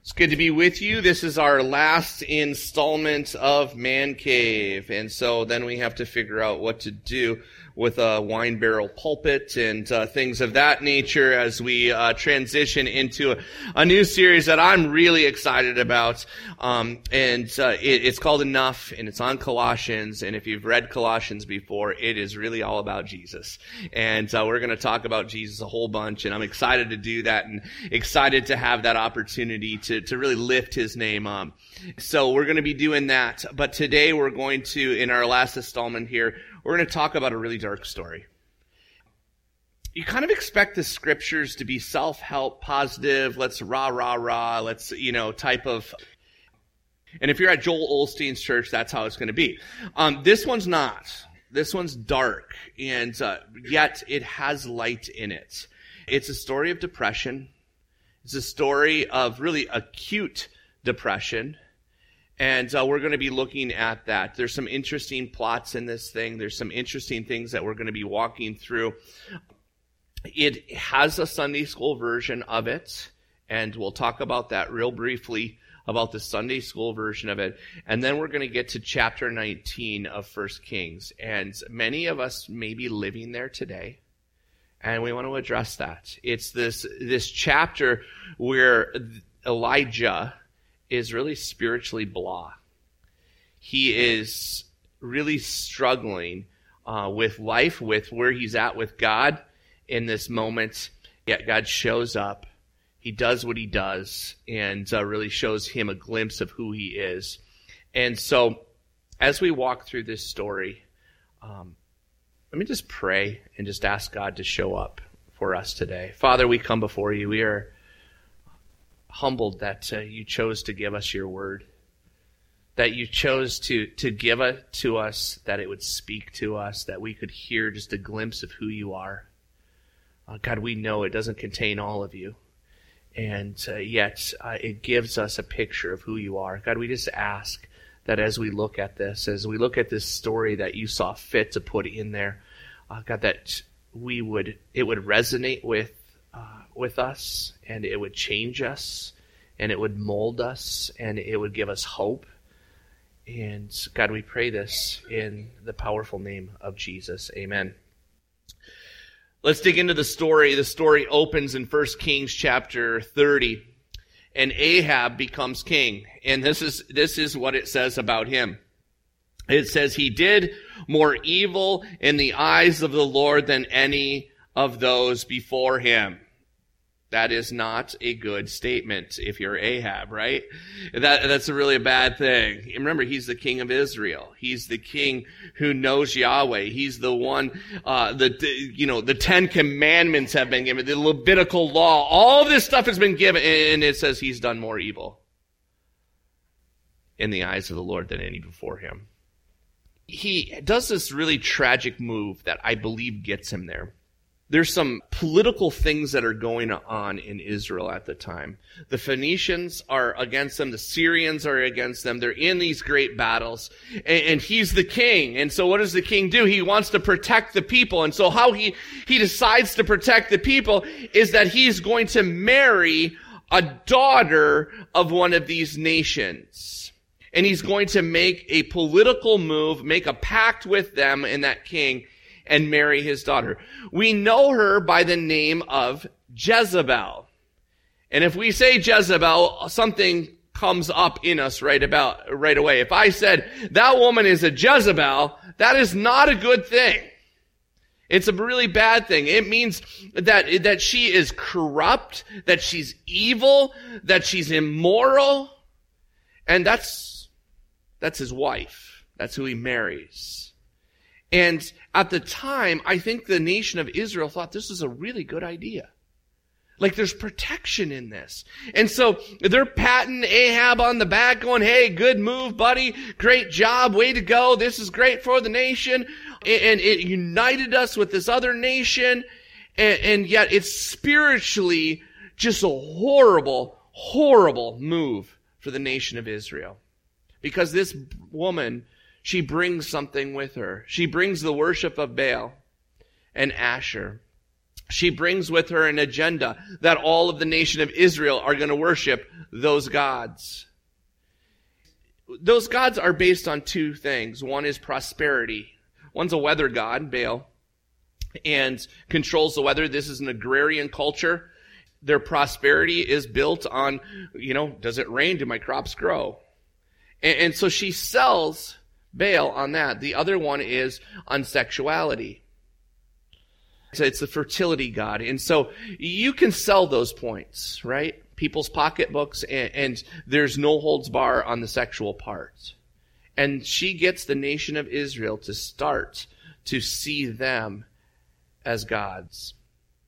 It's good to be with you. This is our last installment of Man Cave. And so then we have to figure out what to do with a wine barrel pulpit and things of that nature as we transition into a new series that I'm really excited about. It's called Enough, and it's on Colossians. And if you've read Colossians before, it is really all about Jesus. And we're going to talk about Jesus a whole bunch, and I'm excited to do that and excited to have that opportunity to really lift his name up. So we're going to be doing that. But today we're going to, in our last installment here, we're going to talk about a really dark story. You kind of expect the scriptures to be self-help, positive, let's let's, type of... And if you're at Joel Osteen's church, that's how it's going to be. This one's not. This one's dark, and yet it has light in it. It's a story of depression. It's a story of really acute depression. And we're going to be looking at that. There's some interesting plots in this thing. There's some interesting things that we're going to be walking through. It has a Sunday school version of it, and we'll talk about that real briefly, about the Sunday school version of it. And then we're going to get to chapter 19 of 1 Kings. And many of us may be living there today, and we want to address that. It's this chapter where Elijah is really spiritually blah. He is really struggling with life, with where he's at with God in this moment. Yet God shows up. He does what he does and really shows him a glimpse of who he is. And so as we walk through this story, let me just pray and just ask God to show up for us today. Father, we come before you. We are humbled that you chose to give us your word, that you chose to give it to us, that it would speak to us, that we could hear just a glimpse of who you are. God, we know it doesn't contain all of you, and yet it gives us a picture of who you are. God, we just ask that as we look at this story that you saw fit to put in there, God, that it would resonate with us, and it would change us, and it would mold us, and it would give us hope. And God, we pray this in the powerful name of Jesus. Amen. Let's dig into the story. The story opens in 1 Kings chapter 30, and Ahab becomes king. And this is what it says about him. It says, he did more evil in the eyes of the Lord than any of those before him. That is not a good statement if you're Ahab, right? That's really a bad thing. Remember, he's the king of Israel. He's the king who knows Yahweh. He's the one, the 10 Commandments have been given, the Levitical law. All this stuff has been given, and it says he's done more evil in the eyes of the Lord than any before him. He does this really tragic move that I believe gets him there. There's some political things that are going on in Israel at the time. The Phoenicians are against them. The Syrians are against them. They're in these great battles. And he's the king. And so what does the king do? He wants to protect the people. And so how he decides to protect the people is that he's going to marry a daughter of one of these nations. And he's going to make a political move, make a pact with them and that king, and marry his daughter. We know her by the name of Jezebel. And if we say Jezebel, something comes up in us right away. If I said, that woman is a Jezebel, that is not a good thing. It's a really bad thing. It means that she is corrupt, that she's evil, that she's immoral, and that's his wife. That's who he marries. And at the time, I think the nation of Israel thought this was a really good idea. Like, there's protection in this. And so they're patting Ahab on the back going, hey, good move, buddy. Great job. Way to go. This is great for the nation. And it united us with this other nation. And yet it's spiritually just a horrible, horrible move for the nation of Israel. Because this woman, she brings something with her. She brings the worship of Baal and Asher. She brings with her an agenda that all of the nation of Israel are going to worship those gods. Those gods are based on two things. One is prosperity. One's a weather god, Baal, and controls the weather. This is an agrarian culture. Their prosperity is built on, does it rain? Do my crops grow? And so she sells Baal on that. The other one is on sexuality. It's the fertility god. And so you can sell those points, right? People's pocketbooks, and there's no holds bar on the sexual part. And she gets the nation of Israel to start to see them as gods.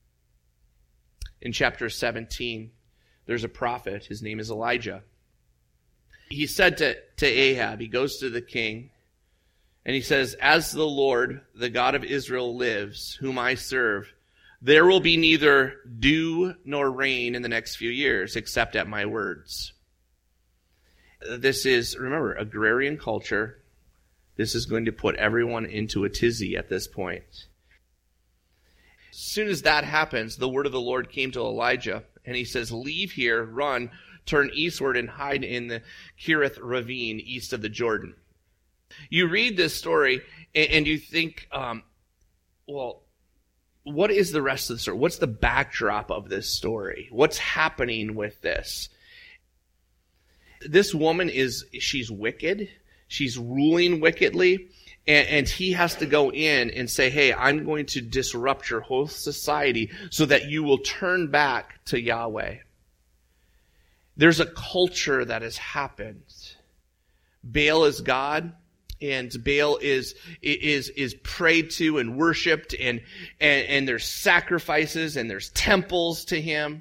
In chapter 17, there's a prophet. His name is Elijah. He said to Ahab, he goes to the king, and he says, "As the Lord, the God of Israel lives, whom I serve, there will be neither dew nor rain in the next few years, except at my words." This is, remember, agrarian culture. This is going to put everyone into a tizzy at this point. As soon as that happens, the word of the Lord came to Elijah, and he says, "Leave here, run, turn eastward, and hide in the Kerith ravine east of the Jordan." You read this story, and you think, what is the rest of the story? What's the backdrop of this story? What's happening with this? This woman she's wicked. She's ruling wickedly. And he has to go in and say, "Hey, I'm going to disrupt your whole society so that you will turn back to Yahweh." There's a culture that has happened. Baal is God, and Baal is prayed to and worshipped, and there's sacrifices and there's temples to him.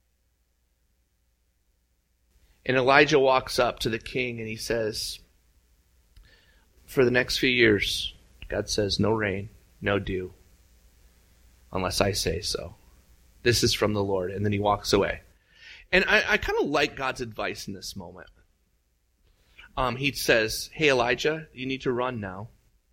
And Elijah walks up to the king and he says, "For the next few years," God says, "no rain, no dew, unless I say so. This is from the Lord." And then he walks away. And I kind of like God's advice in this moment. He says, "Hey, Elijah, you need to run now.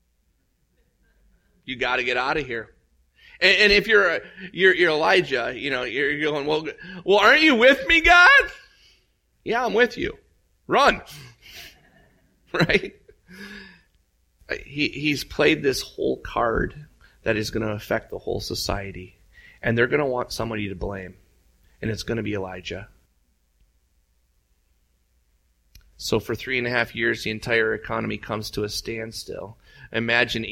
You got to get out of here." And if you're Elijah, you're going, well, aren't you with me, God? Yeah, I'm with you. Run. Right? He's played this whole card that is going to affect the whole society. And they're going to want somebody to blame. And it's going to be Elijah. So for 3.5 years, the entire economy comes to a standstill. Imagine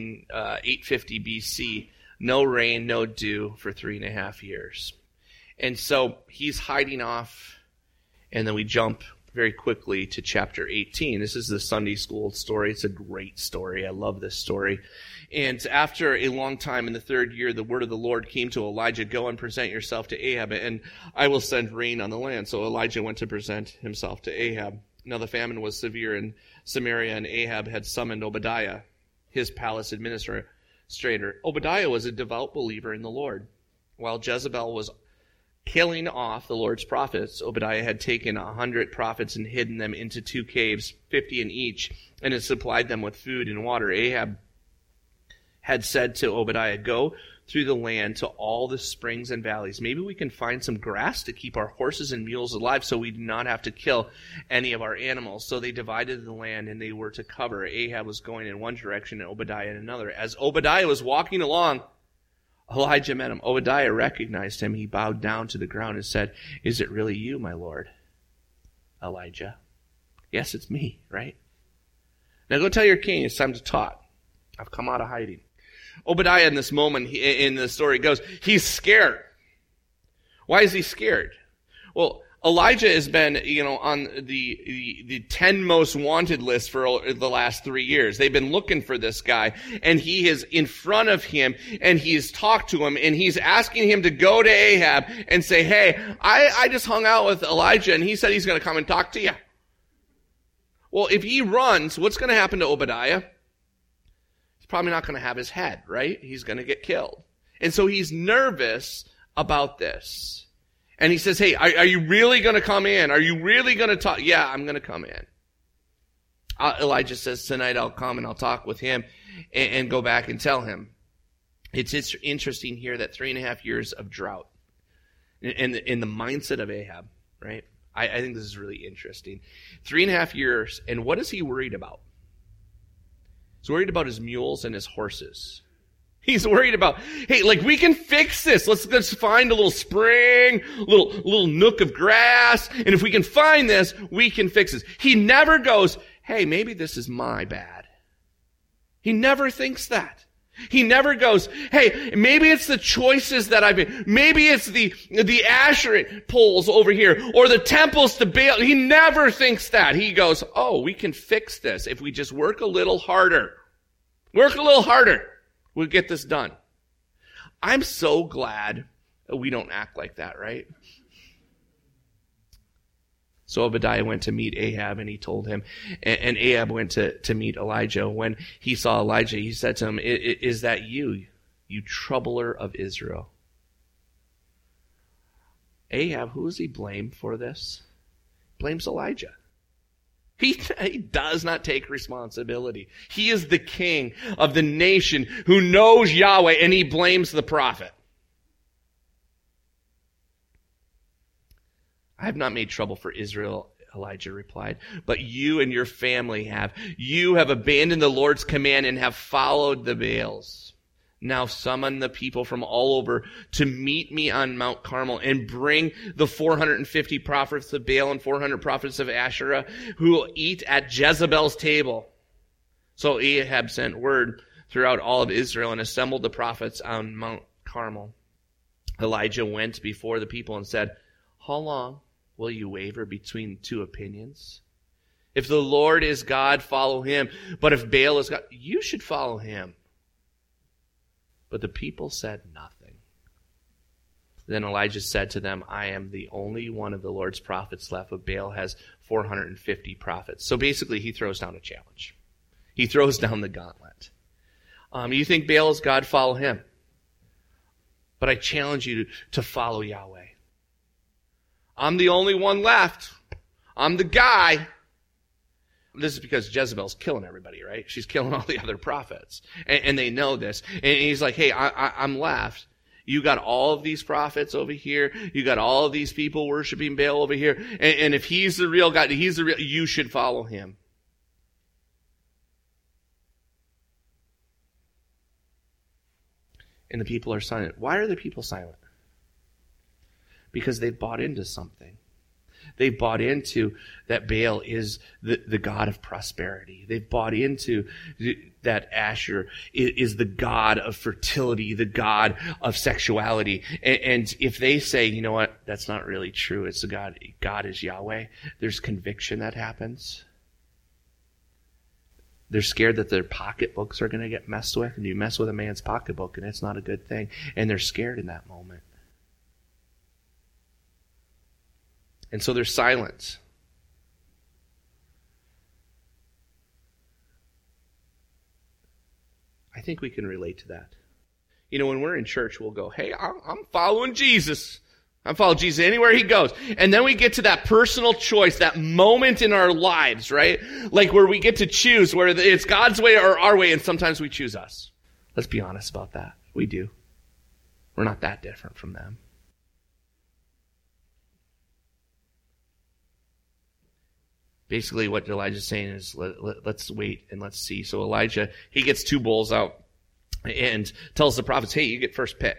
850 BC, no rain, no dew for 3.5 years. And so he's hiding off, and then we jump very quickly to chapter 18. This is the Sunday school story. It's a great story. I love this story. And after a long time, in the 3rd year, the word of the Lord came to Elijah, "Go and present yourself to Ahab, and I will send rain on the land." So Elijah went to present himself to Ahab. Now the famine was severe in Samaria, and Ahab had summoned Obadiah, his palace administrator. Obadiah was a devout believer in the Lord. While Jezebel was killing off the Lord's prophets, Obadiah had taken 100 prophets and hidden them into 2 caves, 50 in each, and had supplied them with food and water. Ahab had said to Obadiah, "Go through the land to all the springs and valleys. Maybe we can find some grass to keep our horses and mules alive so we do not have to kill any of our animals." So they divided the land, and they were to cover. Ahab was going in one direction and Obadiah in another. As Obadiah was walking along, Elijah met him. Obadiah recognized him. He bowed down to the ground and said, "Is it really you, my lord, Elijah?" "Yes, it's me," right? "Now go tell your king it's time to talk. I've come out of hiding." Obadiah in this moment, in the story goes, he's scared. Why is he scared? Well, Elijah has been, on the 10 most wanted list for the last 3 years. They've been looking for this guy, and he is in front of him, and he's talked to him, and he's asking him to go to Ahab and say, "Hey, I just hung out with Elijah, and he said he's going to come and talk to you." Well, if he runs, what's going to happen to Obadiah? He's probably not going to have his head, right? He's going to get killed. And so he's nervous about this. And he says, "Hey, are you really going to come in? Are you really going to talk?" "Yeah, I'm going to come in." Elijah says, "Tonight I'll come and I'll talk with him and go back and tell him." It's interesting here that 3.5 years of drought in the mindset of Ahab, right? I think this is really interesting. 3.5 years, and what is he worried about? He's worried about his mules and his horses. He's worried about, hey, like, we can fix this. Let's find a little spring, little nook of grass, and if we can find this, we can fix this. He never goes, hey, maybe this is my bad. He never thinks that. He never goes, hey, maybe it's the choices that I've made. Maybe it's the Asherah poles over here, or the temples to Baal. He never thinks that. He goes, oh, we can fix this if we just work a little harder. Work a little harder. We'll get this done. I'm so glad we don't act like that, right? So Obadiah went to meet Ahab, and he told him, and Ahab went to meet Elijah. When he saw Elijah, he said to him, is that you troubler of Israel? Ahab, who does he blame for this? Blames Elijah. He does not take responsibility. He is the king of the nation who knows Yahweh, and he blames the prophet. I have not made trouble for Israel, Elijah replied, but you and your family have. You have abandoned the Lord's command and have followed the Baals. Now summon the people from all over to meet me on Mount Carmel, and bring the 450 prophets of Baal and 400 prophets of Asherah who will eat at Jezebel's table. So Ahab sent word throughout all of Israel and assembled the prophets on Mount Carmel. Elijah went before the people and said, how long will you waver between two opinions? If the Lord is God, follow him. But if Baal is God, you should follow him. But the people said nothing. Then Elijah said to them, I am the only one of the Lord's prophets left, but Baal has 450 prophets. So basically, he throws down a challenge. He throws down the gauntlet. You think Baal is God, follow him. But I challenge you to follow Yahweh. I'm the only one left. I'm the guy. This is because Jezebel's killing everybody, right? She's killing all the other prophets. And they know this. And he's like, hey, I'm left. You got all of these prophets over here. You got all of these people worshiping Baal over here. And if he's the real God, you should follow him. And the people are silent. Why are the people silent? Because they've bought into something. They've bought into that Baal is the god of prosperity. They've bought into that Asher is the god of fertility, the god of sexuality. And if they say, you know what, that's not really true, it's the God is Yahweh, there's conviction that happens. They're scared that their pocketbooks are going to get messed with, and you mess with a man's pocketbook, and it's not a good thing. And they're scared in that moment. And so there's silence. I think we can relate to that. You know, when we're in church, we'll go, hey, I'm following Jesus. I'm following Jesus anywhere he goes. And then we get to that personal choice, that moment in our lives, right? Like where we get to choose, where it's God's way or our way, and sometimes we choose us. Let's be honest about that. We do. We're not that different from them. Basically, what Elijah's saying is, let's wait and let's see. So Elijah, he gets 2 bulls out and tells the prophets, hey, you get first pick.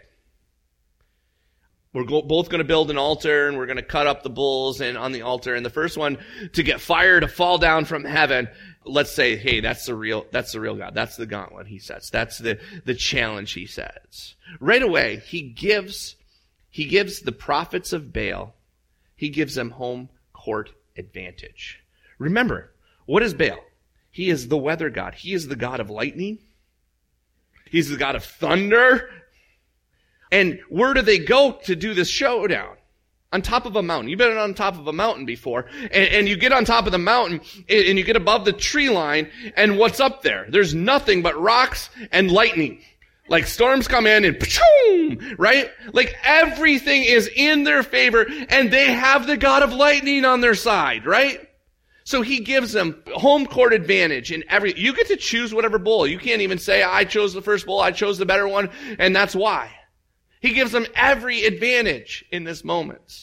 We're both going to build an altar, and we're going to cut up the bulls and on the altar. And the first one to get fire to fall down from heaven, let's say, hey, that's the real God. That's the gauntlet he sets. That's the challenge he sets. Right away, he gives the prophets of Baal, he gives them home court advantage. Remember, what is Baal? He is the weather god. He is the god of lightning. He's the god of thunder. And where do they go to do this showdown? On top of a mountain. You've been on top of a mountain before. And you get on top of the mountain, and you get above the tree line, and what's up there? There's nothing but rocks and lightning. Like storms come in and pshoom, right? Like everything is in their favor, and they have the god of lightning on their side, right? So he gives them home court advantage in you get to choose whatever bull. You can't even say, I chose the first bull, I chose the better one, and that's why. He gives them every advantage in this moment.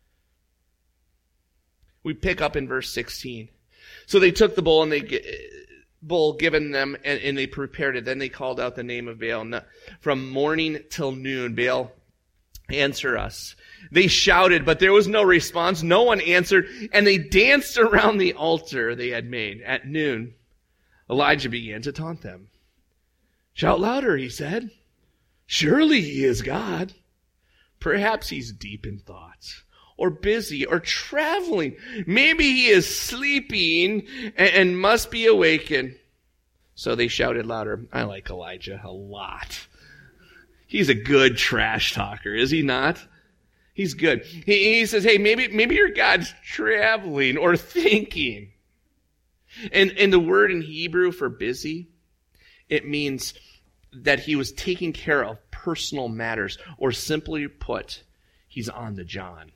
We pick up in verse 16. So they took the bull and bull given them and they prepared it. Then they called out the name of Baal. From morning till noon, Baal, answer us. They shouted, but there was no response. No one answered, and they danced around the altar they had made. At noon, Elijah began to taunt them. Shout louder, he said. Surely he is God. Perhaps he's deep in thought, or busy, or traveling. Maybe he is sleeping and must be awakened. So they shouted louder. I like Elijah a lot. He's a good trash talker, is he not? He's good. He says, hey, maybe your God's traveling or thinking. And the word in Hebrew for busy, it means that he was taking care of personal matters, or simply put, he's on the John.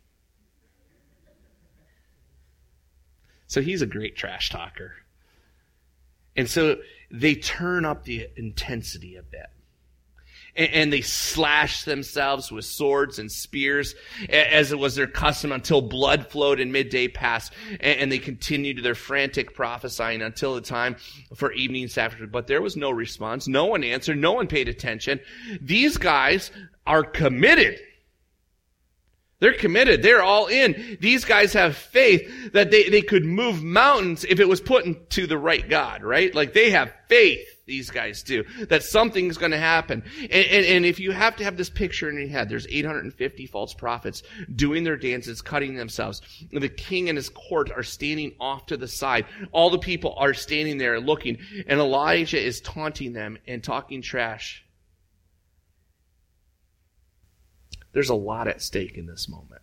So he's a great trash talker. And so they turn up the intensity a bit. And they slash themselves with swords and spears, as it was their custom, until blood flowed and midday passed. And they continued their frantic prophesying until the time for evening sacrifice. But there was no response. No one answered. No one paid attention. These guys are committed. They're committed. They're all in. These guys have faith that they could move mountains if it was put into the right God, right? Like they have faith, these guys do, that something's going to happen. And if you have to have this picture in your head, there's 850 false prophets doing their dances, cutting themselves. The king and his court are standing off to the side. All the people are standing there looking, and Elijah is taunting them and talking trash. There's a lot at stake in this moment.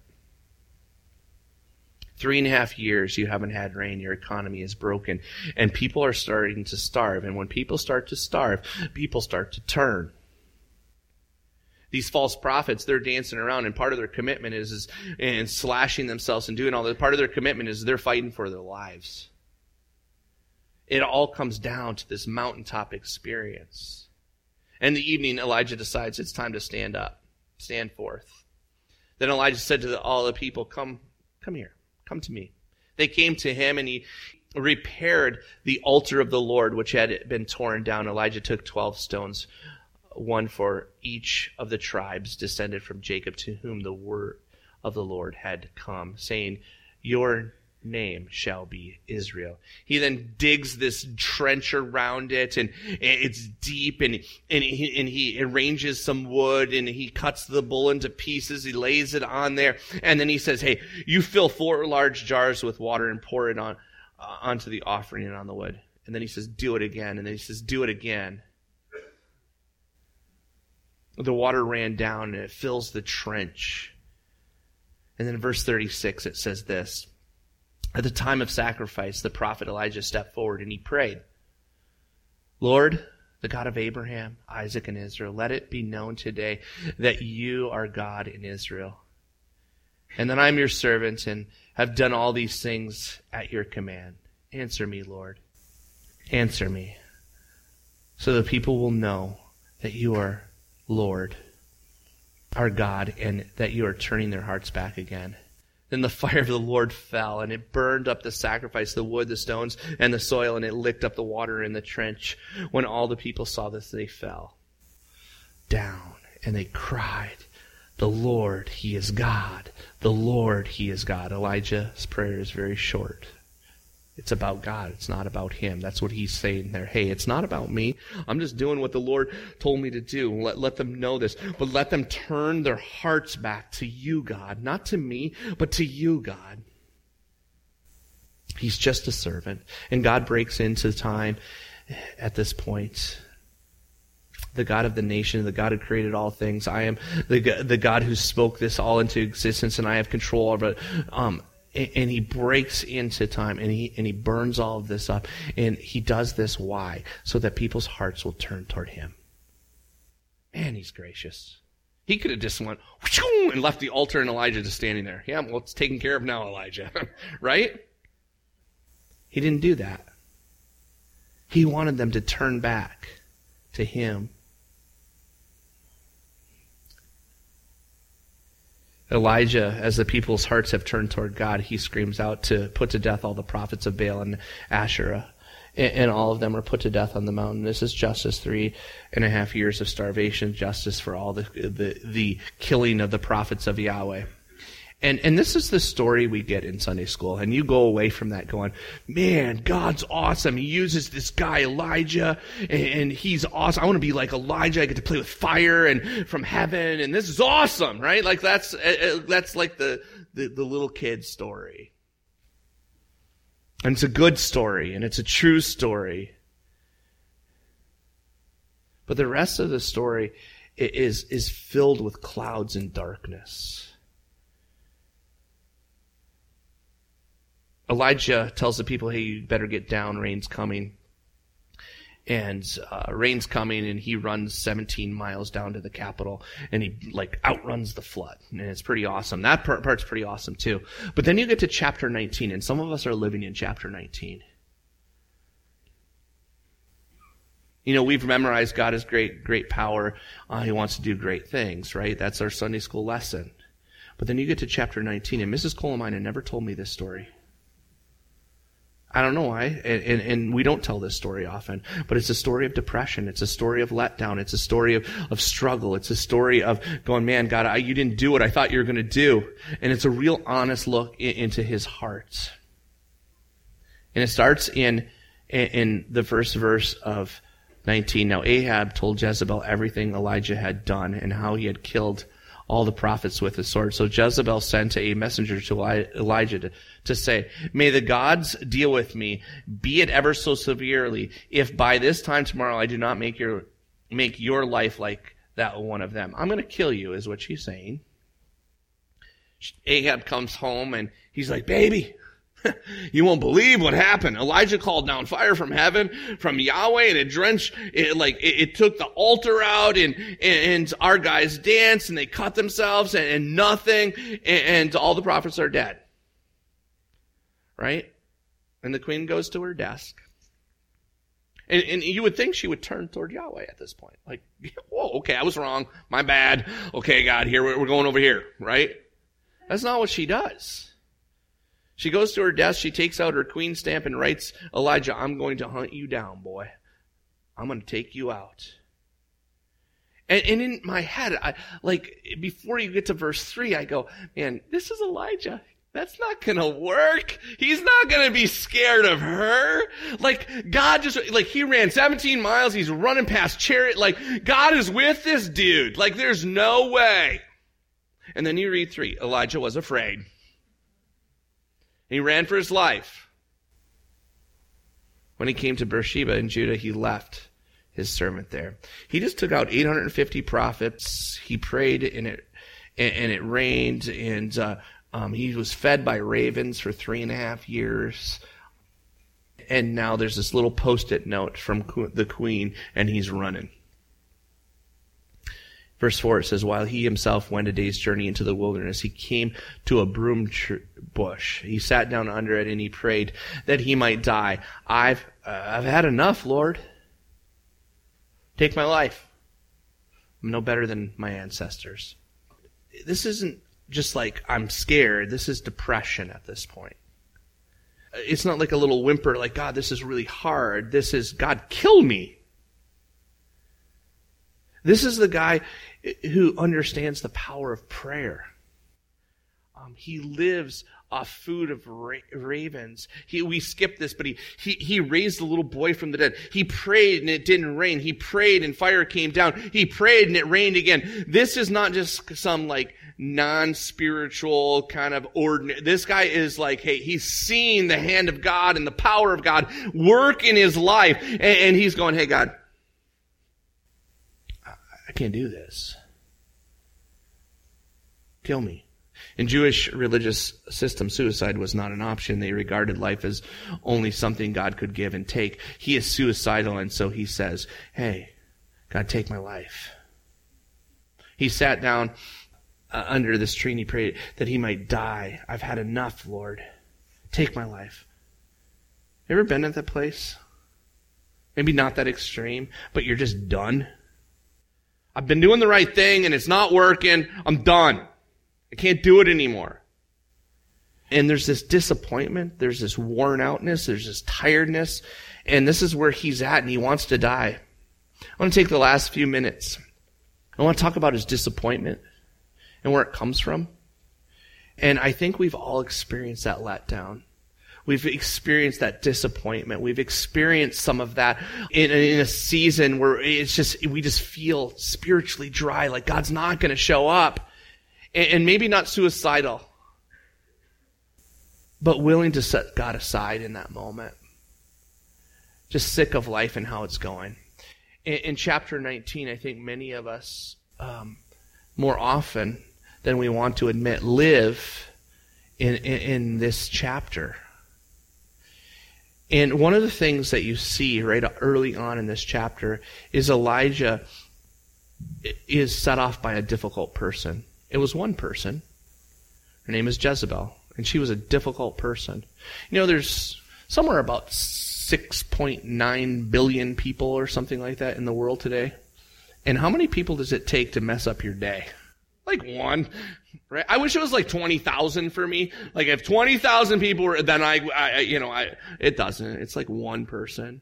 3.5 years you haven't had rain, your economy is broken, and people are starting to starve. And when people start to starve, people start to turn. These false prophets, they're dancing around, and part of their commitment is and slashing themselves and doing all that. Part of their commitment is they're fighting for their lives. It all comes down to this mountaintop experience. In the evening, Elijah decides it's time to stand up. Stand forth. Then Elijah said to all the people, come here, come to me. They came to him, and he repaired the altar of the Lord, which had been torn down. Elijah took 12 stones, one for each of the tribes descended from Jacob, to whom the word of the Lord had come, saying, your name shall be Israel. He then digs this trench around it, and it's deep, and he arranges some wood, and he cuts the bull into pieces. He lays it on there, and then he says, hey, you fill 4 large jars with water and pour it onto the offering and on the wood. And then he says, do it again. And then he says, do it again. The water ran down, and it fills the trench. And then in verse 36, it says this. At the time of sacrifice, the prophet Elijah stepped forward and he prayed, Lord, the God of Abraham, Isaac, and Israel, let it be known today that you are God in Israel, and that I'm your servant and have done all these things at your command. Answer me, Lord. Answer me, so the people will know that you are Lord, our God, and that you are turning their hearts back again. Then the fire of the Lord fell, and it burned up the sacrifice, the wood, the stones, and the soil, and it licked up the water in the trench. When all the people saw this, they fell down, and they cried, the Lord, he is God. The Lord, he is God. Elijah's prayer is very short. It's about God. It's not about him. That's what he's saying there. Hey, it's not about me. I'm just doing what the Lord told me to do. Let them know this. But let them turn their hearts back to you, God. Not to me, but to you, God. He's just a servant. And God breaks into time at this point. The God of the nation, the God who created all things. I am the God who spoke this all into existence, and I have control over it. And he breaks into time, and he burns all of this up. And he does this, why? So that people's hearts will turn toward him. Man, he's gracious. He could have just went and left the altar and Elijah just standing there. Yeah, well, it's taken care of now, Elijah. Right? He didn't do that. He wanted them to turn back to him. Elijah, as the people's hearts have turned toward God, he screams out to put to death all the prophets of Baal and Asherah. And all of them are put to death on the mountain. This is justice, 3.5 years of starvation, justice for all the killing of the prophets of Yahweh. And this is the story we get in Sunday school. And you go away from that going, man, God's awesome. He uses this guy Elijah, and he's awesome. I want to be like Elijah. I get to play with fire and from heaven, and this is awesome, right? Like that's like the little kid story. And it's a good story, and it's a true story. But the rest of the story is filled with clouds and darkness. Elijah tells the people, hey, you better get down, rain's coming. And rain's coming, and he runs 17 miles down to the capital, and he outruns the flood. And it's pretty awesome. That part's pretty awesome too. But then you get to chapter 19, and some of us are living in chapter 19. You know, we've memorized God is great, great power. He wants to do great things, right? That's our Sunday school lesson. But then you get to chapter 19, and Mrs. Colemina never told me this story. I don't know why, and we don't tell this story often, but it's a story of depression. It's a story of letdown. It's a story of struggle. It's a story of going, man, God, you didn't do what I thought you were going to do. And it's a real honest look into his heart. And it starts in the first verse of 19. Now Ahab told Jezebel everything Elijah had done and how he had killed all the prophets with the sword. So Jezebel sent a messenger to Elijah to say, may the gods deal with me, be it ever so severely, if by this time tomorrow I do not make your life like that one of them. I'm going to kill you, is what she's saying. Ahab comes home and he's like, baby, you won't believe what happened. Elijah called down fire from heaven, from Yahweh, and it drenched, it took the altar out, and our guys danced, and they cut themselves, and nothing, and all the prophets are dead. Right? And the queen goes to her desk. And you would think she would turn toward Yahweh at this point. Like, whoa, okay, I was wrong. My bad. Okay, God, here, we're going over here. Right? That's not what she does. She goes to her desk, she takes out her queen stamp and writes, Elijah, I'm going to hunt you down, boy. I'm going to take you out. And in my head, before you get to verse 3, I go, man, this is Elijah. That's not going to work. He's not going to be scared of her. God he ran 17 miles, he's running past chariot. God is with this dude. There's no way. And then you read 3, Elijah was afraid. He ran for his life. When he came to Beersheba in Judah, he left his servant there. He just took out 850 prophets. He prayed, and it rained, and he was fed by ravens for 3.5 years. And now there's this little post-it note from the queen, and he's running. Verse 4, it says, while he himself went a day's journey into the wilderness, he came to a broom bush. He sat down under it and he prayed that he might die. I've had enough, Lord. Take my life. I'm no better than my ancestors. This isn't just I'm scared. This is depression at this point. It's not like a little whimper God, this is really hard. This is, God, kill me. This is the guy who understands the power of prayer. He lives off food of ravens. We skipped this, but he raised a little boy from the dead. He prayed and it didn't rain. He prayed and fire came down. He prayed and it rained again. This is not just some non-spiritual kind of ordinary. This guy is hey, he's seeing the hand of God and the power of God work in his life. And he's going, hey, God, I can't do this. Kill me. In Jewish religious system, suicide was not an option. They regarded life as only something God could give and take. He is suicidal, and so he says, hey, God, take my life. He sat down under this tree and he prayed that he might die. I've had enough, Lord. Take my life. You ever been at that place? Maybe not that extreme, but you're just done. I've been doing the right thing and it's not working. I'm done. I can't do it anymore. And there's this disappointment. There's this worn outness. There's this tiredness. And this is where he's at and he wants to die. I want to take the last few minutes. I want to talk about his disappointment and where it comes from. And I think we've all experienced that letdown. We've experienced that disappointment. We've experienced some of that in a season where we just feel spiritually dry, like God's not going to show up. And maybe not suicidal, but willing to set God aside in that moment. Just sick of life and how it's going. In chapter 19, I think many of us, more often than we want to admit, live in this chapter. And one of the things that you see right early on in this chapter is Elijah is set off by a difficult person. It was one person. Her name is Jezebel, and she was a difficult person. You know, there's somewhere about 6.9 billion people or something like that in the world today. And how many people does it take to mess up your day? Like one, right? I wish it was like 20,000 for me. Like if 20,000 people were, then it doesn't. It's like one person.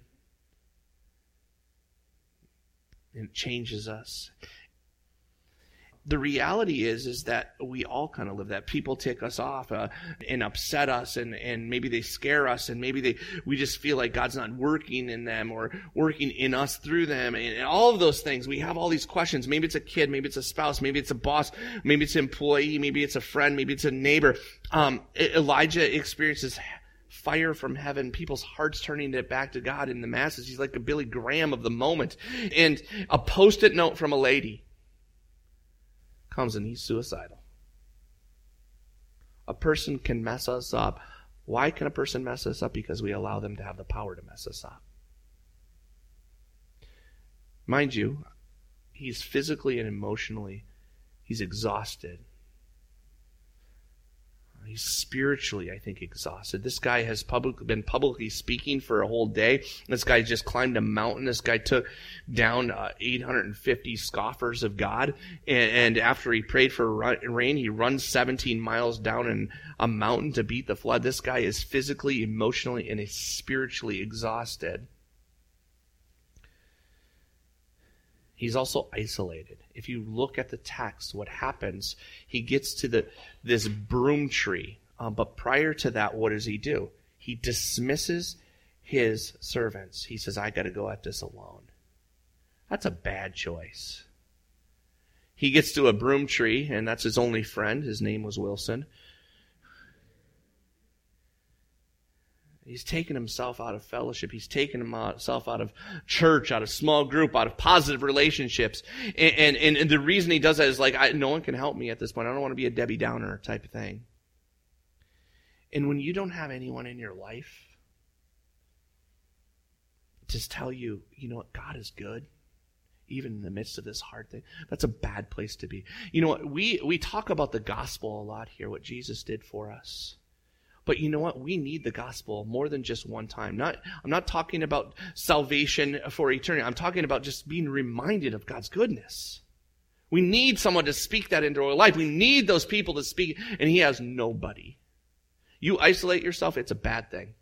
And it changes us. The reality is that we all kind of live that. People tick us off and upset us, and maybe they scare us, and maybe we just feel like God's not working in them or working in us through them, and all of those things. We have all these questions. Maybe it's a kid, maybe it's a spouse, maybe it's a boss, maybe it's an employee, maybe it's a friend, maybe it's a neighbor. Elijah experiences fire from heaven, people's hearts turning it back to God in the masses. He's like a Billy Graham of the moment. And a post-it note from a lady comes and he's suicidal. A person can mess us up. Why can a person mess us up? Because we allow them to have the power to mess us up. Mind you, he's physically and emotionally, he's exhausted. He's spiritually, I think, exhausted. This guy has been publicly speaking for a whole day. This guy just climbed a mountain. This guy took down 850 scoffers of God. And after he prayed for rain, he runs 17 miles down a mountain to beat the flood. This guy is physically, emotionally, and is spiritually exhausted. He's also isolated. If you look at the text, what happens, he gets to this broom tree. But prior to that, what does he do? He dismisses his servants. He says, I got to go at this alone. That's a bad choice. He gets to a broom tree, and that's his only friend. His name was Wilson. He's taken himself out of fellowship. He's taken himself out of church, out of small group, out of positive relationships. And the reason he does that is like, no one can help me at this point. I don't want to be a Debbie Downer type of thing. And when you don't have anyone in your life to tell you, you know what, God is good, even in the midst of this hard thing, that's a bad place to be. You know what, we talk about the gospel a lot here, what Jesus did for us. But you know what? We need the gospel more than just one time. I'm not talking about salvation for eternity. I'm talking about just being reminded of God's goodness. We need someone to speak that into our life. We need those people to speak, and he has nobody. You isolate yourself, it's a bad thing.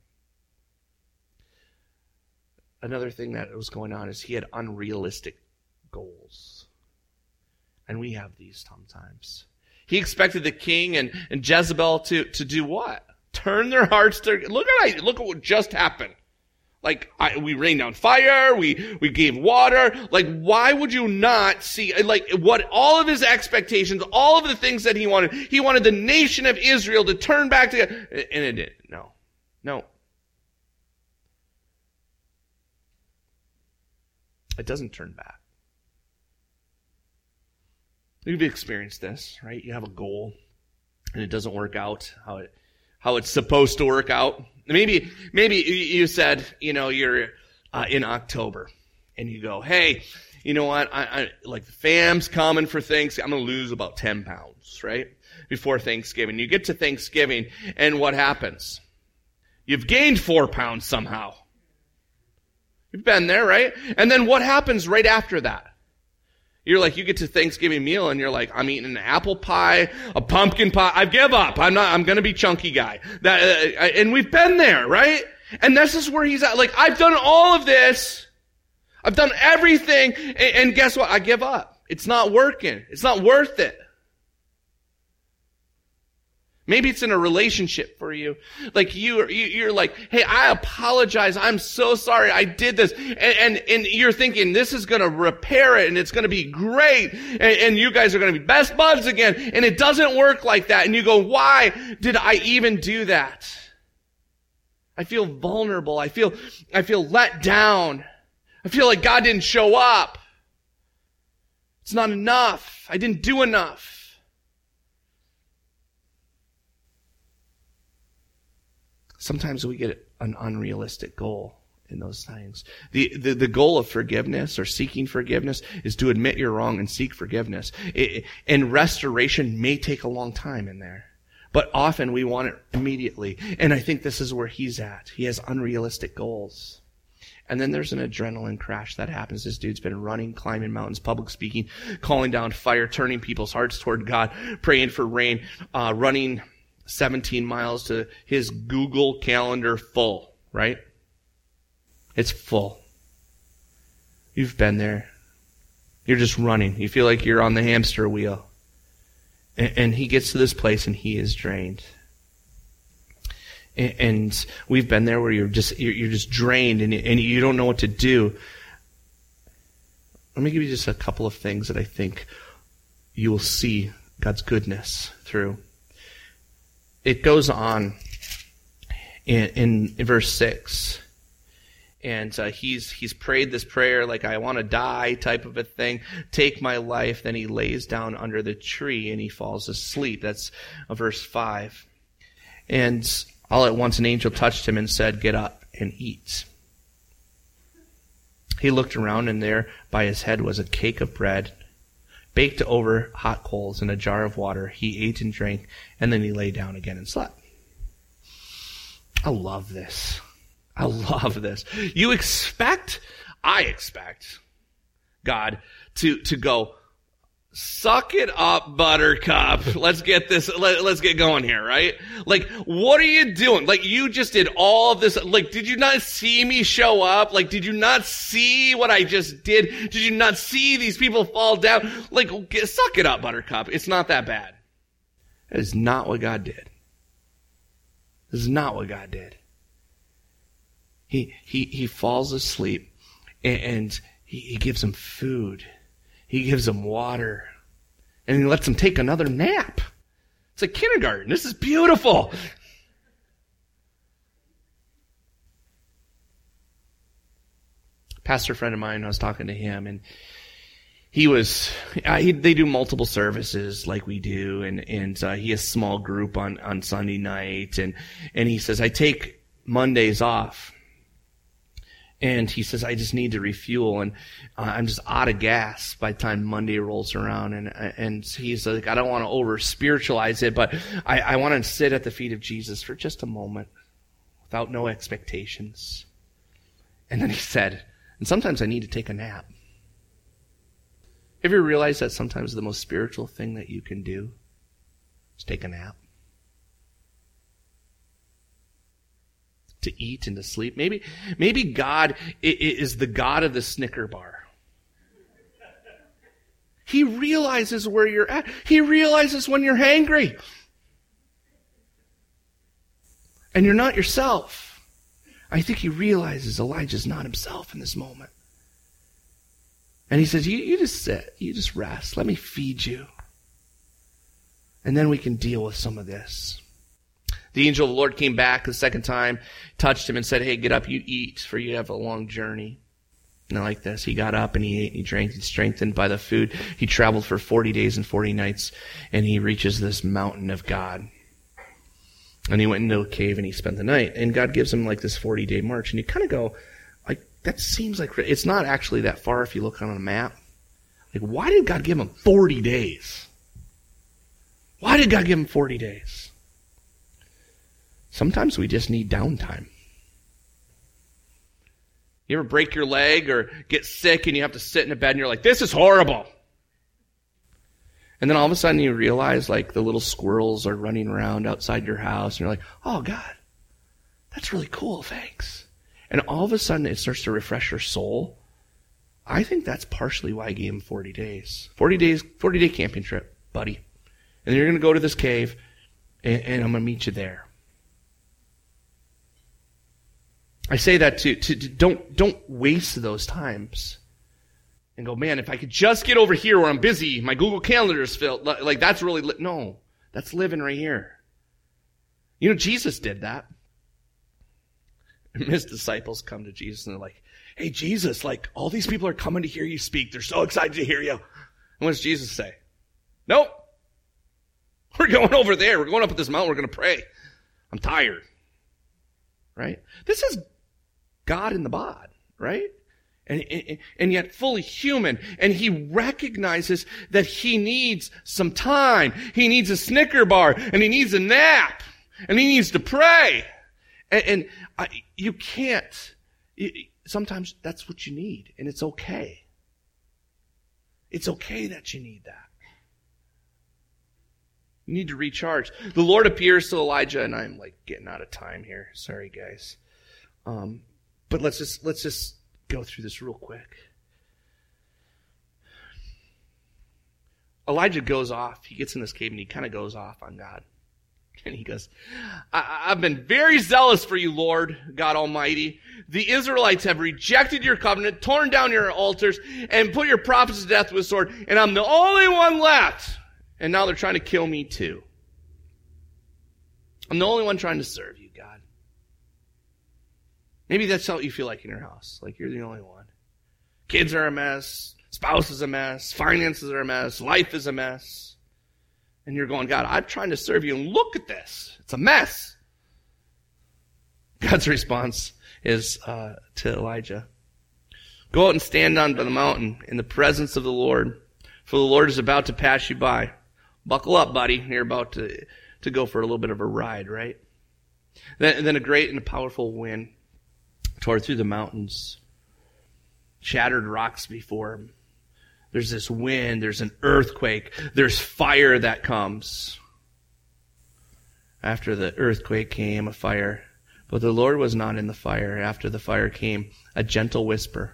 Another thing that was going on is he had unrealistic goals. And we have these sometimes. He expected the king and Jezebel to do what? Turn their hearts to, look at what just happened. Like, we rained down fire, we gave water. Like, why would you not see, like, what all of his expectations, all of the things that he wanted the nation of Israel to turn back to God, and it didn't. No. It doesn't turn back. You've experienced this, right? You have a goal, and it doesn't work out how it's supposed to work out. Maybe you said, you're in October, and you go, hey, you know what? I like the fam's coming for Thanksgiving. I'm going to lose about 10 pounds, right? Before Thanksgiving. You get to Thanksgiving, and what happens? You've gained 4 pounds somehow. You've been there, right? And then what happens right after that? You get to Thanksgiving meal and you're like, I'm eating an apple pie, a pumpkin pie. I give up. I'm going to be chunky guy. And we've been there, right? And this is where he's at. Like, I've done all of this. I've done everything. And guess what? I give up. It's not working. It's not worth it. Maybe it's in a relationship for you. Like you're like, hey, I apologize. I'm so sorry I did this. And you're thinking this is going to repair it and it's going to be great. And you guys are going to be best buds again. And it doesn't work like that. And you go, why did I even do that? I feel vulnerable. I feel let down. I feel like God didn't show up. It's not enough. I didn't do enough. Sometimes we get an unrealistic goal in those things. The goal of forgiveness or seeking forgiveness is to admit you're wrong and seek forgiveness. And restoration may take a long time in there. But often we want it immediately. And I think this is where he's at. He has unrealistic goals. And then there's an adrenaline crash that happens. This dude's been running, climbing mountains, public speaking, calling down fire, turning people's hearts toward God, praying for rain, running 17 miles to his Google Calendar full, right? It's full. You've been there. You're just running. You feel like you're on the hamster wheel. And he gets to this place and he is drained. And we've been there where you're just drained and you don't know what to do. Let me give you just a couple of things that I think you will see God's goodness through. It goes on in verse 6. And he's prayed this prayer like, I want to die type of a thing. Take my life. Then he lays down under the tree and he falls asleep. That's verse 5. And all at once an angel touched him and said, get up and eat. He looked around and there by his head was a cake of bread baked over hot coals and a jar of water. He ate and drank, and then he lay down again and slept. I love this. I love this. I expect God to go, suck it up, Buttercup. Let's get going here, right? Like, what are you doing? Like, you just did all of this. Like, did you not see me show up? Like, did you not see what I just did? Did you not see these people fall down? Like, suck it up, Buttercup. It's not that bad. That is not what God did. This is not what God did. He falls asleep and he gives him food. He gives him water. And he lets him take another nap. It's like kindergarten. This is beautiful. Pastor friend of mine, I was talking to him, and they do multiple services like we do, and he has a small group on Sunday night, and he says, I take Mondays off. And he says, I just need to refuel, and I'm just out of gas by the time Monday rolls around. And he's like, I don't want to over-spiritualize it, but I want to sit at the feet of Jesus for just a moment without no expectations. And then he said, and sometimes I need to take a nap. Have you realized that sometimes the most spiritual thing that you can do is take a nap? To eat and to sleep. Maybe God is the God of the Snicker bar. He realizes where you're at. He realizes when you're hangry. And you're not yourself. I think he realizes Elijah's not himself in this moment. And he says, you just sit. You just rest. Let me feed you. And then we can deal with some of this. The angel of the Lord came back the second time, touched him and said, hey, get up, you eat, for you have a long journey. And I like this. He got up and he ate and he drank. He's strengthened by the food. He traveled for 40 days and 40 nights, and he reaches this mountain of God. And he went into a cave and he spent the night. And God gives him like this 40-day march. And you kind of go, like, that seems like, it's not actually that far if you look on a map. Like, why did God give him 40 days? Why did God give him 40 days? Sometimes we just need downtime. You ever break your leg or get sick and you have to sit in a bed and you're like, this is horrible. And then all of a sudden you realize like the little squirrels are running around outside your house and you're like, oh God, that's really cool, thanks. And all of a sudden it starts to refresh your soul. I think that's partially why I gave him 40 days. 40-day camping trip, buddy. And you're going to go to this cave and I'm going to meet you there. I say that to don't waste those times and go, man, if I could just get over here where I'm busy, my Google Calendar is filled. Like that's really, no, that's living right here. You know, Jesus did that. And his disciples come to Jesus and they're like, hey, Jesus, like all these people are coming to hear you speak. They're so excited to hear you. And what does Jesus say? Nope. We're going over there. We're going up at this mountain. We're going to pray. I'm tired. Right? This is God in the bod, right? And yet fully human. And he recognizes that he needs some time. He needs a Snicker bar. And he needs a nap. And he needs to pray. You can't. Sometimes that's what you need. And it's okay. It's okay that you need that. You need to recharge. The Lord appears to Elijah, and I'm like getting out of time here. Sorry, guys. But let's just go through this real quick. Elijah goes off. He gets in this cave and he kind of goes off on God. And he goes, I've been very zealous for you, Lord, God Almighty. The Israelites have rejected your covenant, torn down your altars, and put your prophets to death with a sword. And I'm the only one left. And now they're trying to kill me too. I'm the only one trying to serve you, God. Maybe that's how you feel like in your house. Like you're the only one. Kids are a mess. Spouse is a mess. Finances are a mess. Life is a mess. And you're going, God, I'm trying to serve you. And look at this. It's a mess. God's response is to Elijah. Go out and stand on the mountain in the presence of the Lord. For the Lord is about to pass you by. Buckle up, buddy. You're about to go for a little bit of a ride, right? Then a great and a powerful wind tore through the mountains, shattered rocks before him. There's this wind, there's an earthquake, there's fire that comes. After the earthquake came a fire, but the Lord was not in the fire. After the fire came a gentle whisper.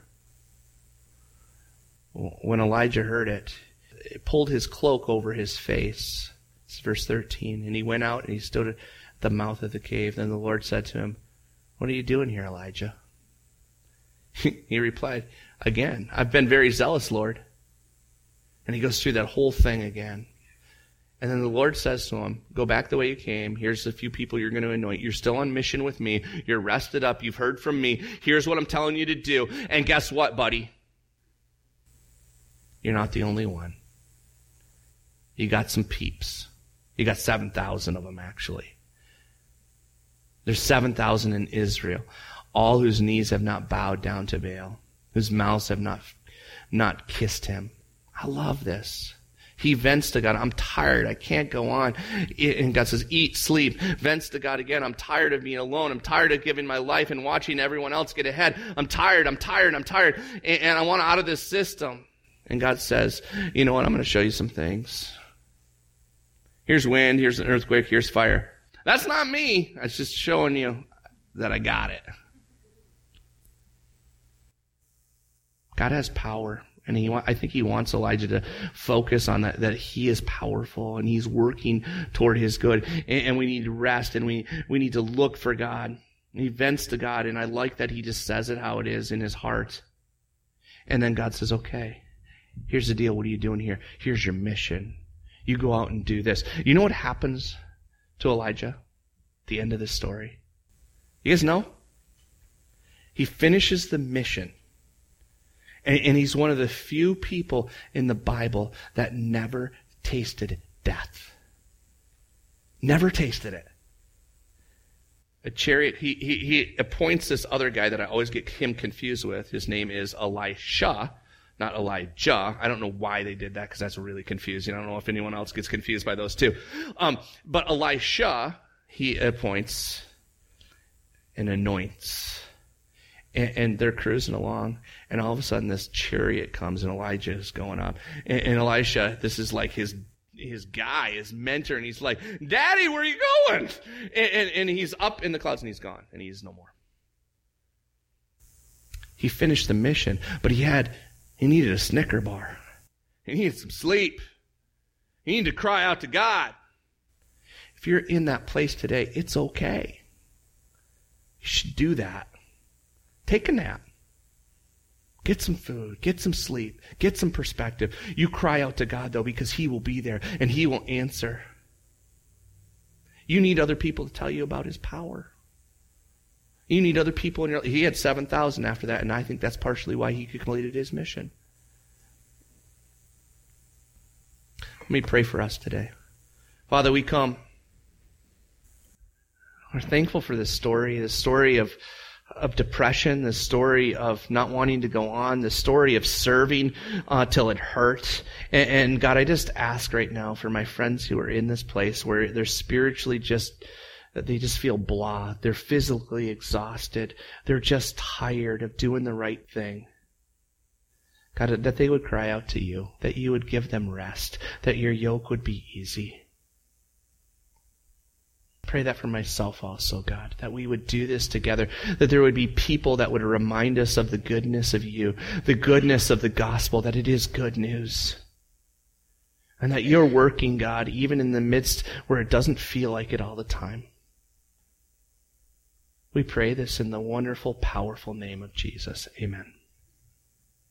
When Elijah heard it, it pulled his cloak over his face. It's verse 13. And he went out and he stood at the mouth of the cave. Then the Lord said to him, what are you doing here, Elijah? He replied, again, I've been very zealous, Lord. And he goes through that whole thing again. And then the Lord says to him, go back the way you came. Here's a few people you're going to anoint. You're still on mission with me. You're rested up. You've heard from me. Here's what I'm telling you to do. And guess what, buddy? You're not the only one. You got some peeps. You got 7,000 of them, actually. There's 7,000 in Israel, all whose knees have not bowed down to Baal, whose mouths have not kissed him. I love this. He vents to God, I'm tired, I can't go on. And God says, eat, sleep. Vents to God again, I'm tired of being alone. I'm tired of giving my life and watching everyone else get ahead. I'm tired. And I want out of this system. And God says, you know what, I'm going to show you some things. Here's wind, here's an earthquake, here's fire. That's not me. That's just showing you that I got it. God has power. And I think he wants Elijah to focus on that he is powerful and he's working toward his good. And we need to rest and we need to look for God. And he vents to God, and I like that he just says it how it is in his heart. And then God says, okay, here's the deal. What are you doing here? Here's your mission. You go out and do this. You know what happens to Elijah at the end of this story? You guys know? He finishes the mission. And he's one of the few people in the Bible that never tasted death. Never tasted it. A chariot, he appoints this other guy that I always get him confused with. His name is Elisha, not Elijah. I don't know why they did that because that's really confusing. I don't know if anyone else gets confused by those two. But Elisha, he appoints and anoints. And they're cruising along, and all of a sudden this chariot comes, and Elijah is going up. And Elisha, this is like his guy, his mentor, and he's like, Daddy, where are you going? And he's up in the clouds, and he's gone, and he's no more. He finished the mission, but he needed a Snicker bar. He needed some sleep. He needed to cry out to God. If you're in that place today, it's okay. You should do that. Take a nap. Get some food. Get some sleep. Get some perspective. You cry out to God, though, because He will be there and He will answer. You need other people to tell you about His power. You need other people in your life. He had 7,000 after that, and I think that's partially why he completed his mission. Let me pray for us today. Father, we come. We're thankful for this story of depression, the story of not wanting to go on, the story of serving till it hurt. And God, I just ask right now for my friends who are in this place where they're spiritually they just feel blah. They're physically exhausted. They're just tired of doing the right thing. God, that they would cry out to you, that you would give them rest, that your yoke would be easy. Pray that for myself also, God, that we would do this together, that there would be people that would remind us of the goodness of you, the goodness of the gospel, that it is good news. And that you're working, God, even in the midst where it doesn't feel like it all the time. We pray this in the wonderful, powerful name of Jesus. Amen.